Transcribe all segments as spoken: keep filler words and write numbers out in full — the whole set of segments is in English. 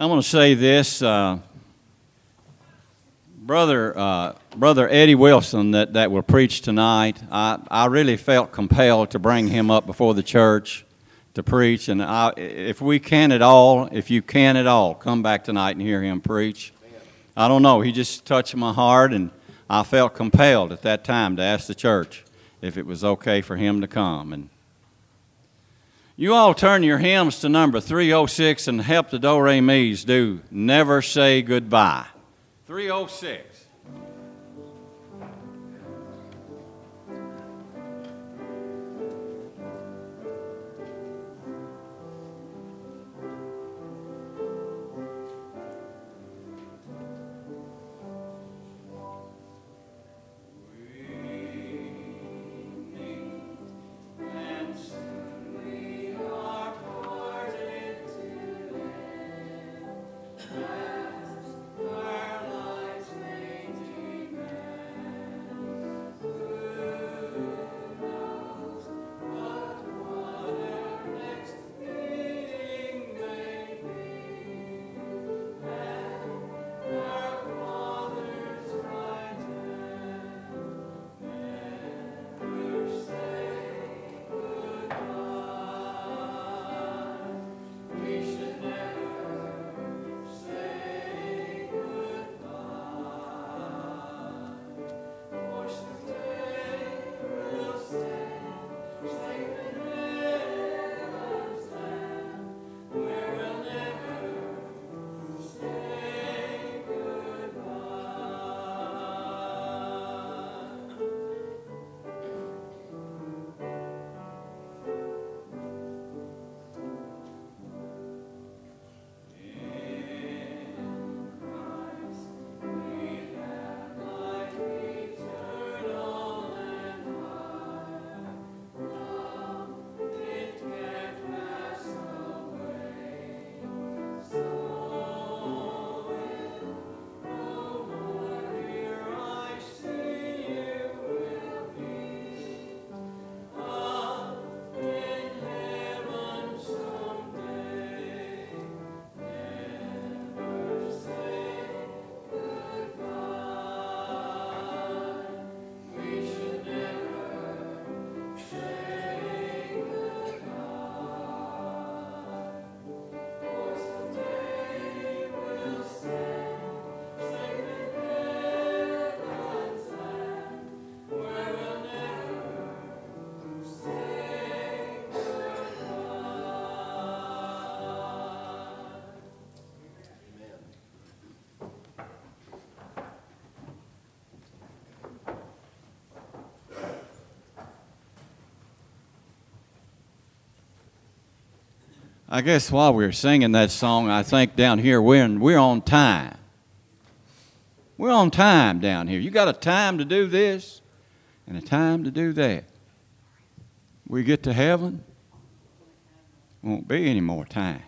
I'm going to say this, uh, brother, uh, brother Eddie Wilson, that that will preach tonight. I I really felt compelled to bring him up before the church to preach, and I, if we can at all, if you can at all, come back tonight and hear him preach. I don't know. He just touched my heart, and I felt compelled at that time to ask the church if it was okay for him to come. And you all turn your hymns to number three oh six and help the Do-Re-Mis do Never Say Goodbye. three oh six. I guess while we were singing that song, I think down here we're, in, we're on time. We're on time down here. You got a time to do this and a time to do that. We get to heaven, won't be any more time.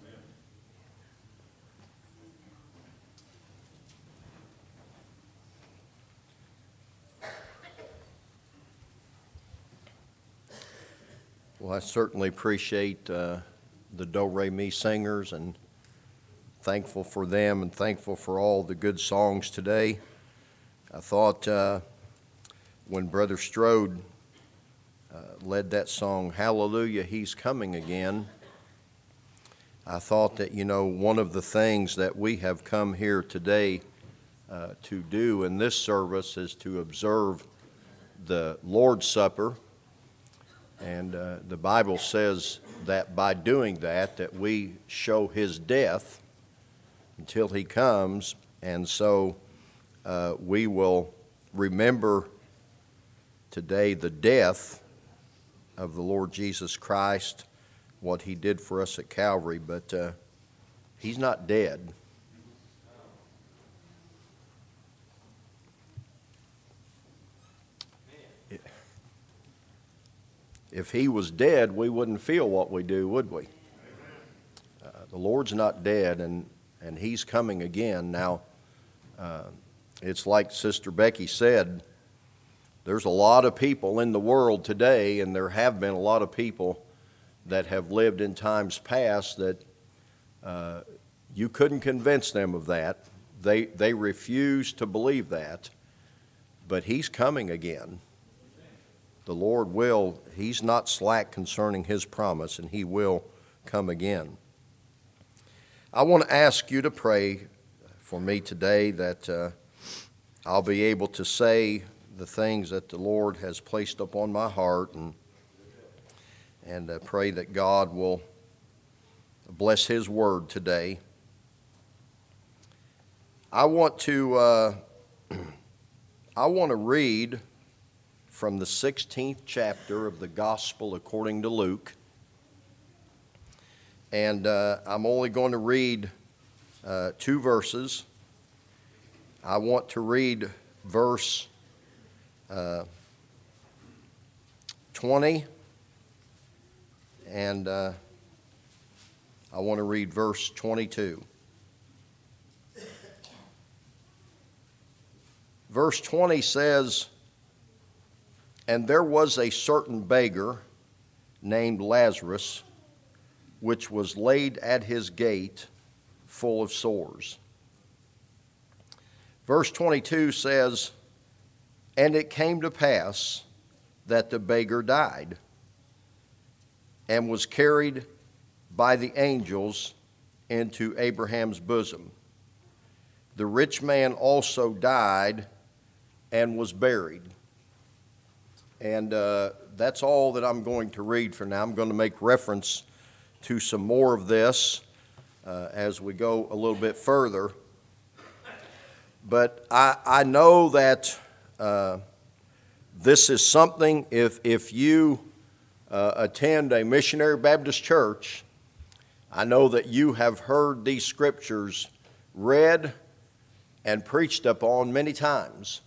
Well, I certainly appreciate uh, the Do-Re-Mi singers and thankful for them and thankful for all the good songs today. I thought uh, when Brother Strode uh, led that song, Hallelujah, He's Coming Again, I thought that, you know, one of the things that we have come here today uh, to do in this service is to observe the Lord's Supper. And uh, the Bible says that by doing that, that we show His death until He comes. And so uh, we will remember today the death of the Lord Jesus Christ, what He did for us at Calvary. But uh, He's not dead. If He was dead, we wouldn't feel what we do, would we? Uh, the Lord's not dead, and, and He's coming again. Now, uh, it's like Sister Becky said, there's a lot of people in the world today, and there have been a lot of people that have lived in times past that uh, You couldn't convince them of that. They, they refused to believe that. But he's coming again. The Lord will, he's not slack concerning his promise, and he will come again. I want to ask you to pray for me today that uh, I'll be able to say the things that the Lord has placed upon my heart, and, and uh, pray that God will bless his word today. I want to, uh, I want to read from the sixteenth chapter of the Gospel according to Luke. And uh, I'm only going to read uh, two verses. I want to read verse uh, twenty, and uh, I want to read verse twenty-two. Verse twenty says, "And there was a certain beggar named Lazarus, which was laid at his gate, full of sores." Verse twenty-two says, "And it came to pass that the beggar died, and was carried by the angels into Abraham's bosom. The rich man also died and was buried." And uh, that's all that I'm going to read for now. I'm going to make reference to some more of this uh, as we go a little bit further. But I, I know that uh, this is something, if, if you uh, attend a missionary Baptist church, I know that you have heard these scriptures read and preached upon many times.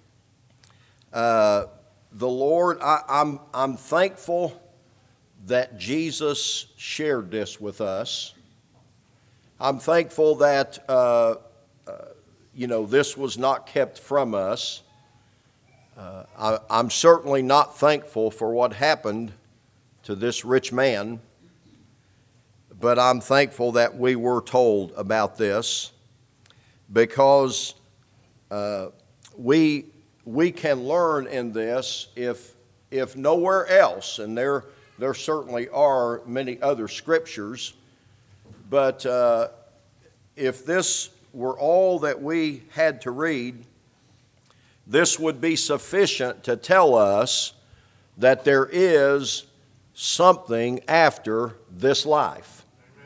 Uh, the Lord, I, I'm, I'm thankful that Jesus shared this with us. I'm thankful that, uh, uh, you know, this was not kept from us. Uh, I, I'm certainly not thankful for what happened to this rich man, but I'm thankful that we were told about this, because uh, we we can learn in this, if if nowhere else, and there there certainly are many other scriptures, but uh, if this were all that we had to read, this would be sufficient to tell us that there is something after this life.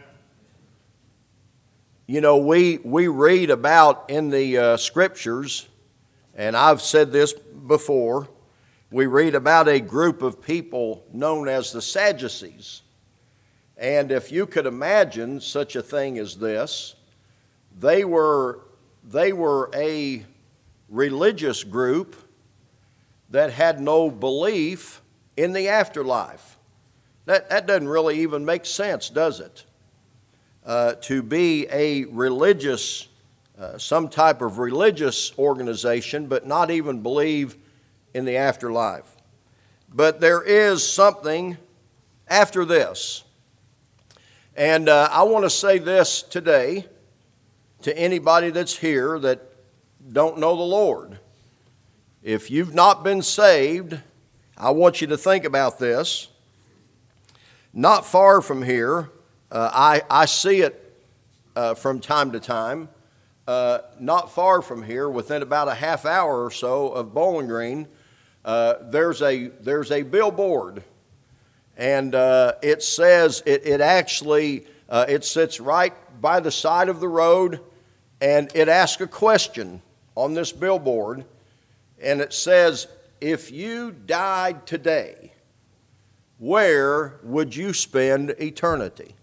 You know, we, we read about in the uh, scriptures, and I've said this before, we read about a group of people known as the Sadducees. And if you could imagine such a thing as this, they were, they were a religious group that had no belief in the afterlife. That, that doesn't really even make sense, does it? Uh, to be a religious, uh, some type of religious organization, but not even believe in the afterlife. But there is something after this. And uh, I want to say this today to anybody that's here that don't know the Lord. If you've not been saved, I want you to think about this. Not far from here, uh, I, I see it uh, from time to time. Uh, not far from here, within about a half hour or so of Bowling Green, uh, there's a there's a billboard, and uh, it says it it actually uh, it sits right by the side of the road, and it asks a question on this billboard, and it says, "If you died today, where would you spend eternity?"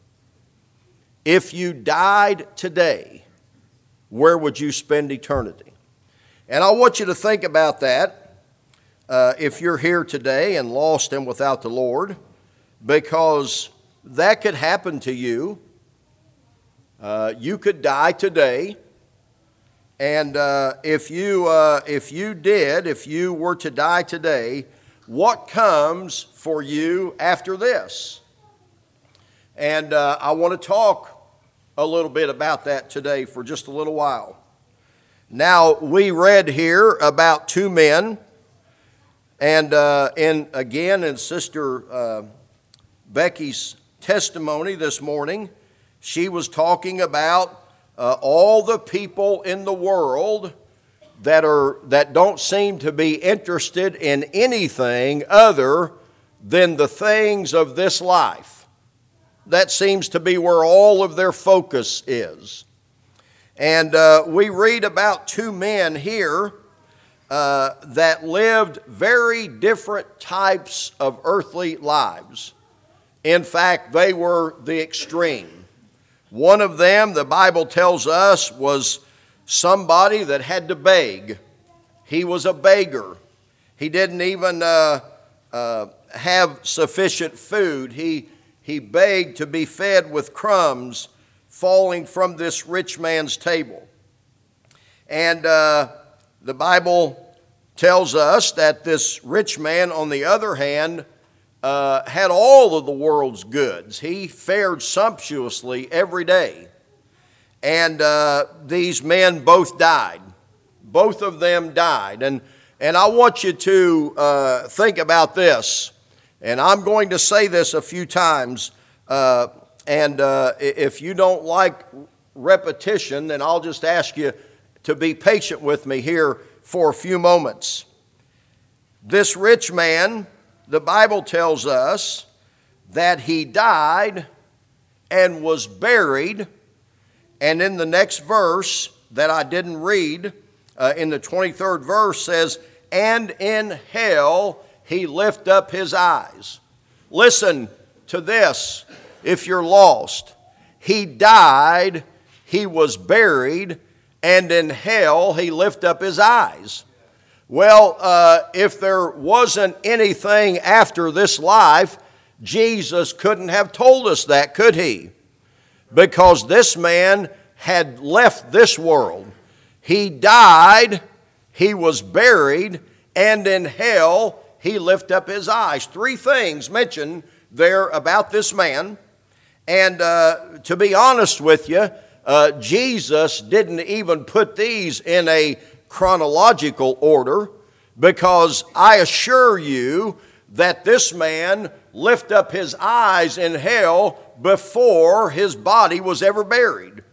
If you died today, where would you spend eternity? And I want you to think about that uh, if you're here today and lost and without the Lord, because that could happen to you. Uh, you could die today. And uh, if you uh, if you did, if you were to die today, what comes for you after this? And uh, I want to talk a little bit about that today for just a little while. Now, we read here about two men, and uh, in, again in Sister uh, Becky's testimony this morning, she was talking about uh, all the people in the world that are that don't seem to be interested in anything other than the things of this life. That seems to be where all of their focus is. And uh, we read about two men here uh, that lived very different types of earthly lives. In fact, they were the extreme. One of them, the Bible tells us, was somebody that had to beg. He was a beggar. He didn't even uh, uh, have sufficient food. He, he begged to be fed with crumbs falling from this rich man's table. And uh, the Bible tells us that this rich man, on the other hand, uh, had all of the world's goods. He fared sumptuously every day. And uh, these men both died. Both of them died. And, and I want you to uh, think about this. And I'm going to say this a few times. Uh, And uh, if you don't like repetition, then I'll just ask you to be patient with me here for a few moments. This rich man, the Bible tells us that he died and was buried. And in the next verse that I didn't read, uh, in the twenty-third verse says, and in hell he lift up his eyes. Listen to this. If you're lost, he died, he was buried, and in hell he lifted up his eyes. Well, uh, if there wasn't anything after this life, Jesus couldn't have told us that, could he? Because this man had left this world. He died, he was buried, and in hell he lifted up his eyes. Three things mentioned there about this man. And uh, to be honest with you, uh, Jesus didn't even put these in a chronological order, because I assure you that this man lifted up his eyes in hell before his body was ever buried.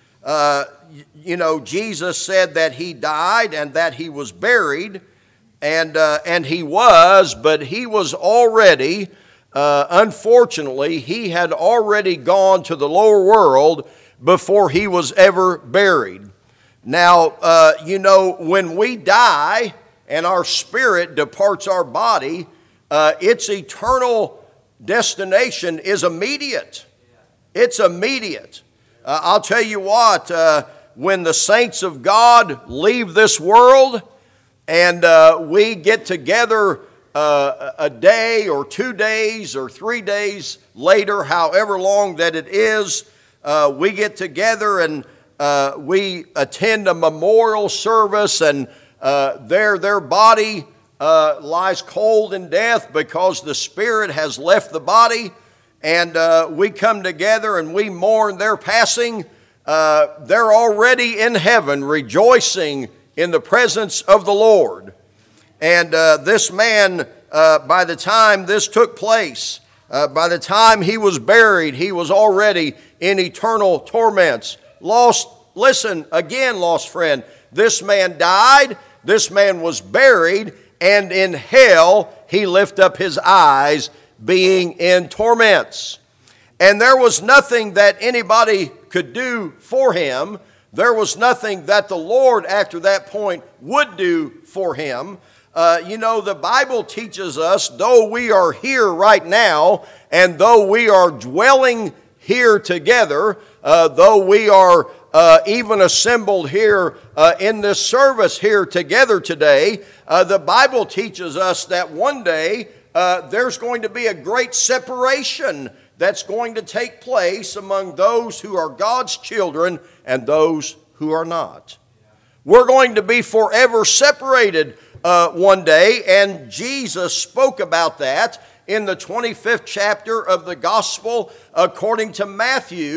Uh, you know, Jesus said that he died and that he was buried, and, uh, and he was, but he was already... Uh, unfortunately, he had already gone to the lower world before he was ever buried. Now, uh, you know, when we die and our spirit departs our body, uh, its eternal destination is immediate. It's immediate. Uh, I'll tell you what, uh, when the saints of God leave this world and uh, we get together Uh, a day or two days or three days later, however long that it is, uh, we get together and uh, we attend a memorial service, and uh, there their body uh, lies cold in death because the spirit has left the body, and uh, we come together and we mourn their passing. Uh, they're already in heaven rejoicing in the presence of the Lord. And uh, this man, uh, by the time this took place, uh, by the time he was buried, he was already in eternal torments. Lost, listen, again, lost friend, this man died, this man was buried, and in hell he lifted up his eyes, being in torments. And there was nothing that anybody could do for him. There was nothing that the Lord, after that point, would do for him. Uh, you know, the Bible teaches us, though we are here right now, and though we are dwelling here together, uh, though we are uh, even assembled here uh, in this service here together today, uh, the Bible teaches us that one day uh, there's going to be a great separation that's going to take place among those who are God's children and those who are not. We're going to be forever separated Uh, one day, and Jesus spoke about that in the twenty-fifth chapter of the Gospel according to Matthew,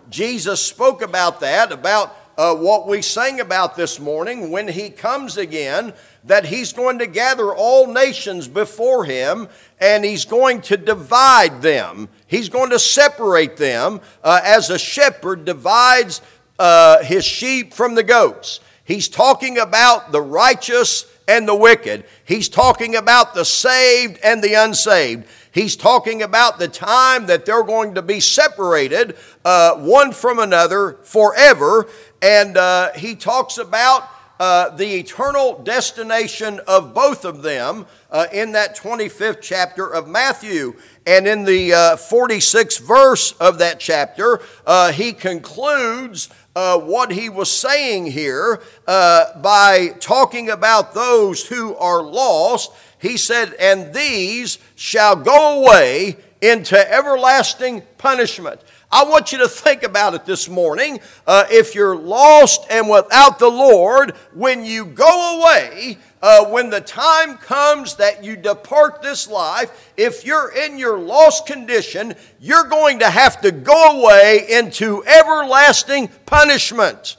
Jesus spoke about that, about uh, what we sang about this morning, when he comes again, that he's going to gather all nations before him, and he's going to divide them. He's going to separate them uh, as a shepherd divides uh, his sheep from the goats. He's talking about the righteous and the wicked. He's talking about the saved and the unsaved. He's talking about the time that they're going to be separated uh, one from another forever. And uh, he talks about uh, the eternal destination of both of them uh, in that twenty-fifth chapter of Matthew. And in the uh, forty-sixth verse of that chapter, uh, he concludes Uh, what he was saying here uh, by talking about those who are lost. He said, "And these shall go away into everlasting punishment." I want you to think about it this morning. Uh, if you're lost and without the Lord, when you go away, uh, when the time comes that you depart this life, if you're in your lost condition, you're going to have to go away into everlasting punishment.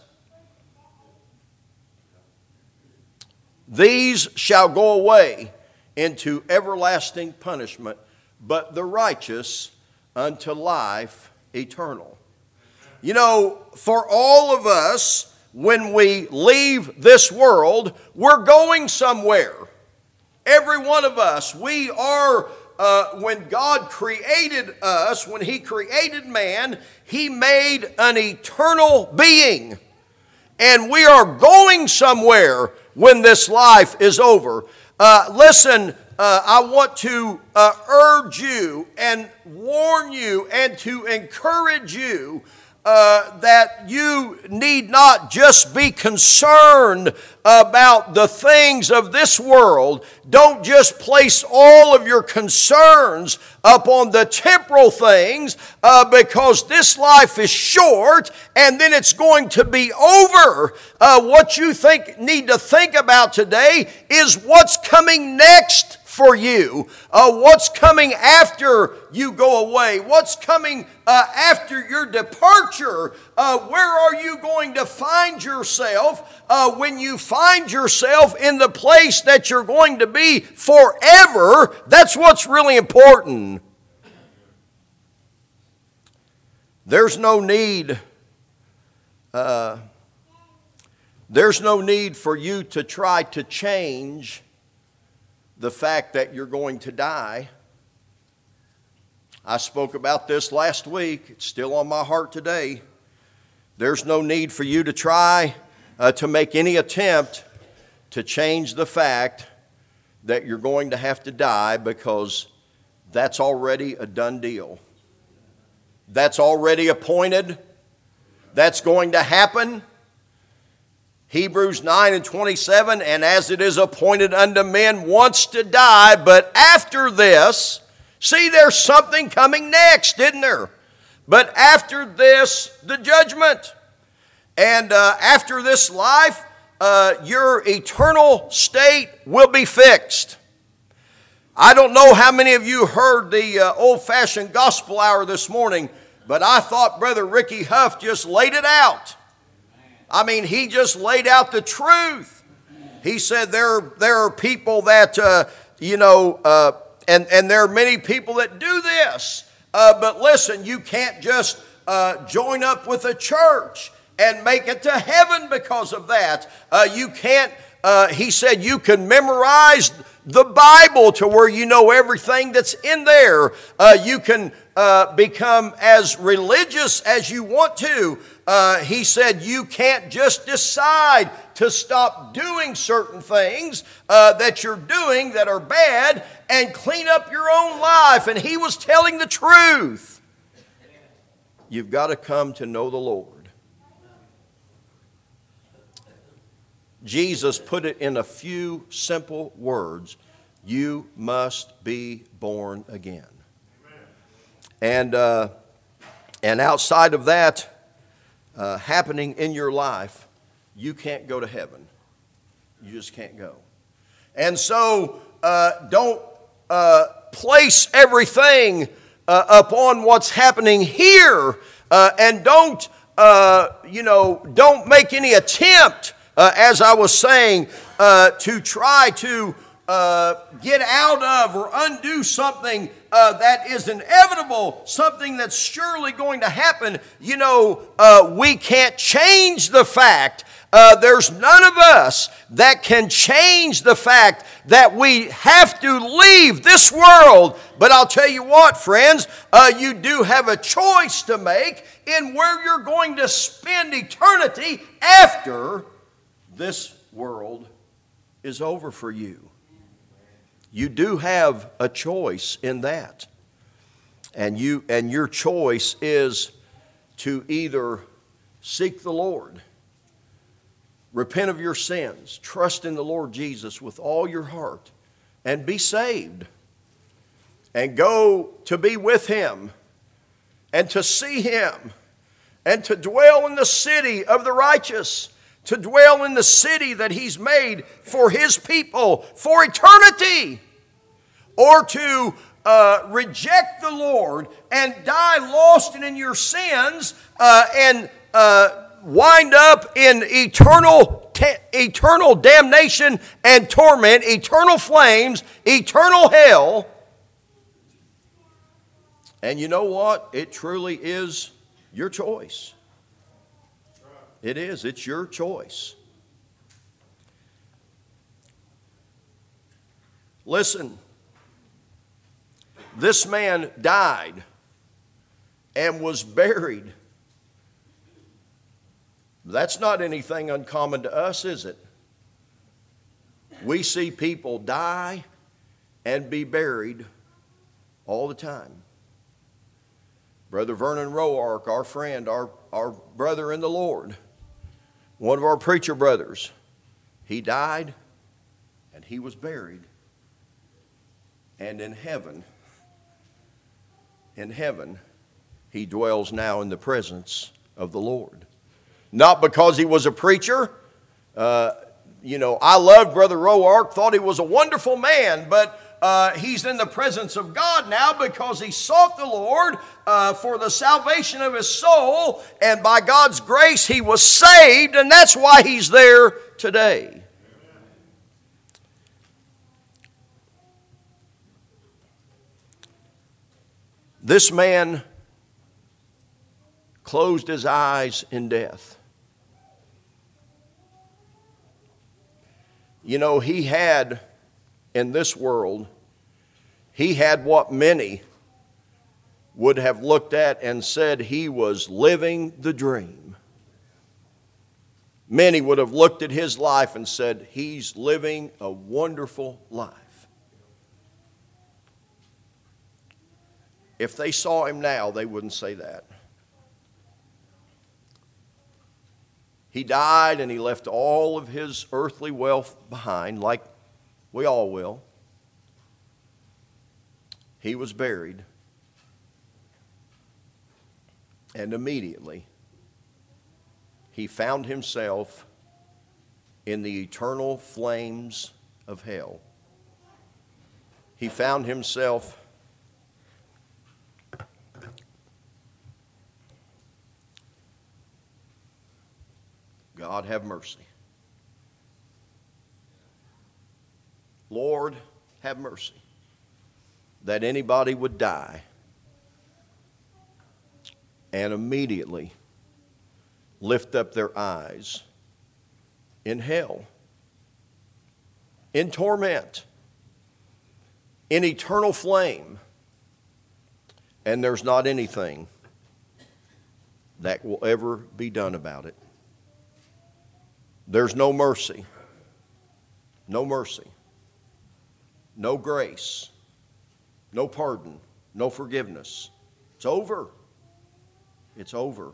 These shall go away into everlasting punishment, but the righteous unto life eternal. You know, for all of us, when we leave this world, we're going somewhere. Every one of us, we are, uh, when God created us, when He created man, He made an eternal being. And we are going somewhere when this life is over. Uh, listen, Uh, I want to uh, urge you and warn you and to encourage you uh, that you need not just be concerned about the things of this world. Don't just place all of your concerns upon the temporal things uh, because this life is short and then it's going to be over. Uh, what you think need to think about today is what's coming next for you, uh, what's coming after you go away, what's coming uh, after your departure. Uh, where are you going to find yourself uh, when you find yourself in the place that you're going to be forever? That's what's really important. There's no need, uh, there's no need for you to try to change the fact that you're going to die. I spoke about this last week. It's still on my heart today. There's no need for you to try uh, to make any attempt to change the fact that you're going to have to die, because that's already a done deal. That's already appointed. That's going to happen. Hebrews nine and twenty-seven, and as it is appointed unto men once to die, but after this, see, there's something coming next, isn't there? But after this, the judgment. And uh, after this life, uh, your eternal state will be fixed. I don't know how many of you heard the uh, old-fashioned gospel hour this morning, but I thought Brother Ricky Huff just laid it out. I mean, he just laid out the truth. He said there, there are people that, uh, you know, uh, and, and there are many people that do this. Uh, but listen, you can't just uh, join up with a church and make it to heaven because of that. Uh, you can't, uh, he said, you can memorize the Bible to where you know everything that's in there. Uh, you can uh, become as religious as you want to. Uh, he said you can't just decide to stop doing certain things uh, that you're doing that are bad and clean up your own life. And he was telling the truth. You've got to come to know the Lord. Jesus put it in a few simple words. You must be born again. And, uh, and outside of that, Uh, happening in your life, you can't go to heaven. You just can't go. And so uh, don't uh, place everything uh, upon what's happening here uh, and don't, uh, you know, don't make any attempt, uh, as I was saying, uh, to try to uh, get out of or undo something uh, that is inevitable, something that's surely going to happen. You know, uh, we can't change the fact. Uh, there's none of us that can change the fact that we have to leave this world. But I'll tell you what, friends, uh, you do have a choice to make in where you're going to spend eternity after this world is over for you. You do have a choice in that. And you and your choice is to either seek the Lord, repent of your sins, trust in the Lord Jesus with all your heart, and be saved, and go to be with Him, and to see Him, and to dwell in the city of the righteous, to dwell in the city that He's made for His people for eternity, or to uh, reject the Lord and die lost and in your sins uh, and uh, wind up in eternal, te- eternal damnation and torment, eternal flames, eternal hell. And you know what? It truly is your choice. It is. It's your choice. Listen, this man died and was buried. That's not anything uncommon to us, is it? We see people die and be buried all the time. Brother Vernon Roark, our friend, our, our brother in the Lord, one of our preacher brothers, he died and he was buried. And in heaven, in heaven, he dwells now in the presence of the Lord. Not because he was a preacher. Uh, you know, I loved Brother Roark, thought he was a wonderful man, but uh, he's in the presence of God now because he sought the Lord uh, for the salvation of his soul, and by God's grace he was saved, and that's why he's there today. This man closed his eyes in death. You know, he had, in this world, he had what many would have looked at and said he was living the dream. Many would have looked at his life and said he's living a wonderful life. If they saw him now, they wouldn't say that. He died and he left all of his earthly wealth behind, like we all will. He was buried. And immediately, he found himself in the eternal flames of hell. He found himself God have mercy. Lord, have mercy that anybody would die and immediately lift up their eyes in hell, in torment, in eternal flame, and there's not anything that will ever be done about it. There's no mercy, no mercy, no grace, no pardon, no forgiveness. It's over. It's over.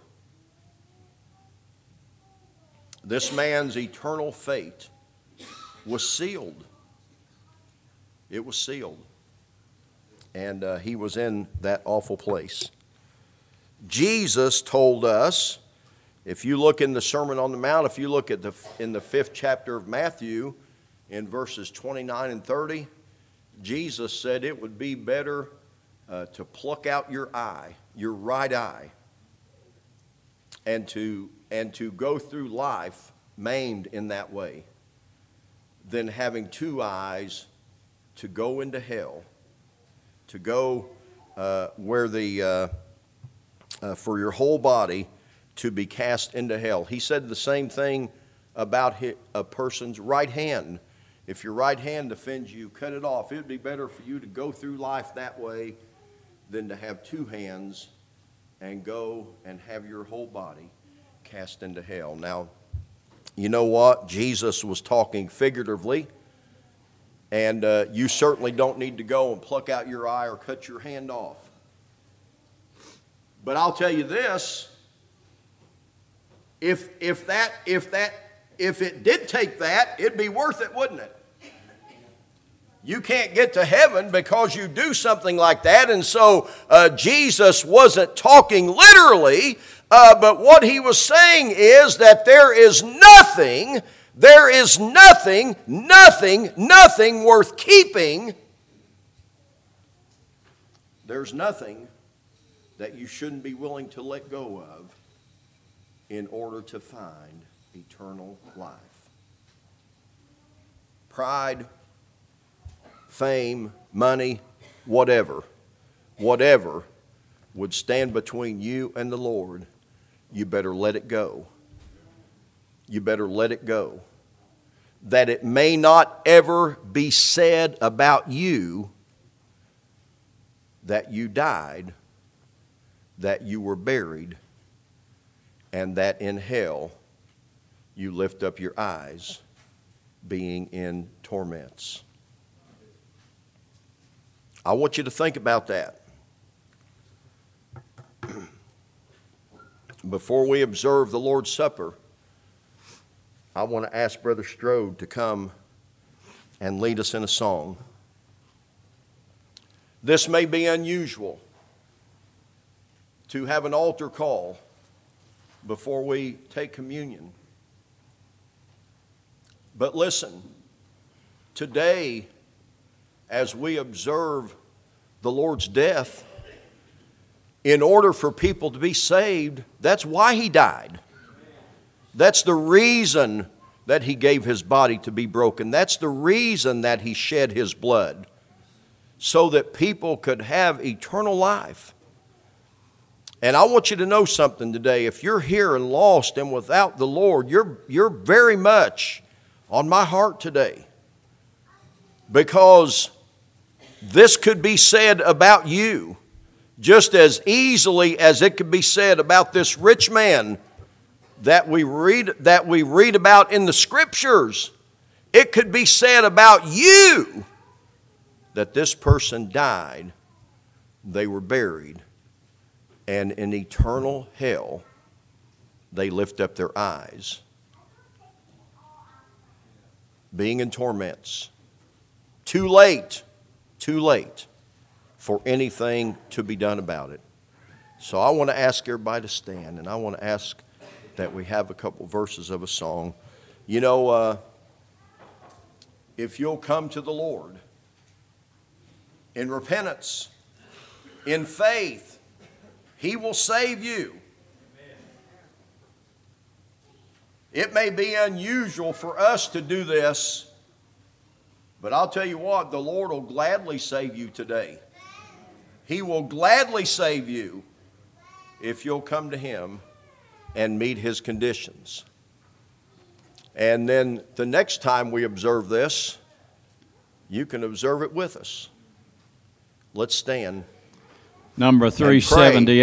This man's eternal fate was sealed. It was sealed. And uh, he was in that awful place. Jesus told us, if you look in the Sermon on the Mount, if you look at the in the fifth chapter of Matthew, in verses twenty-nine and thirty, Jesus said it would be better uh, to pluck out your eye, your right eye, and to, and to go through life maimed in that way than having two eyes to go into hell, to go uh, where the, uh, uh, for your whole body to be cast into hell. He said the same thing about a person's right hand. If your right hand offends you, cut it off. It would be better for you to go through life that way than to have two hands and go and have your whole body cast into hell. Now, you know what? Jesus was talking figuratively, and uh, you certainly don't need to go and pluck out your eye or cut your hand off. But I'll tell you this, if, if that, if that, if it did take that, it'd be worth it, wouldn't it? You can't get to heaven because you do something like that. And so uh, Jesus wasn't talking literally, uh, but what he was saying is that there is nothing, there is nothing, nothing, nothing worth keeping. There's nothing that you shouldn't be willing to let go of in order to find eternal life. Pride, fame, money, whatever, whatever would stand between you and the Lord, you better let it go. You better let it go. That it may not ever be said about you that you died, that you were buried, and that in hell you lift up your eyes, being in torments. I want you to think about that. Before we observe the Lord's Supper, I want to ask Brother Strode to come and lead us in a song. This may be unusual to have an altar call before we take communion. But listen, today, as we observe the Lord's death, in order for people to be saved, that's why he died. That's the reason that he gave his body to be broken. That's the reason that he shed his blood, so that people could have eternal life. And I want you to know something today. If you're here and lost and without the Lord, you're, you're very much on my heart today. Because this could be said about you just as easily as it could be said about this rich man that we read, that we read about in the Scriptures. It could be said about you that this person died, they were buried, and in eternal hell they lift up their eyes, being in torments. Too late, too late for anything to be done about it. So I want to ask everybody to stand, and I want to ask that we have a couple verses of a song. You know, uh, if you'll come to the Lord in repentance, in faith, he will save you. It may be unusual for us to do this, but I'll tell you what, the Lord will gladly save you today. He will gladly save you if you'll come to him and meet his conditions. And then the next time we observe this, you can observe it with us. Let's stand. Number three seventy.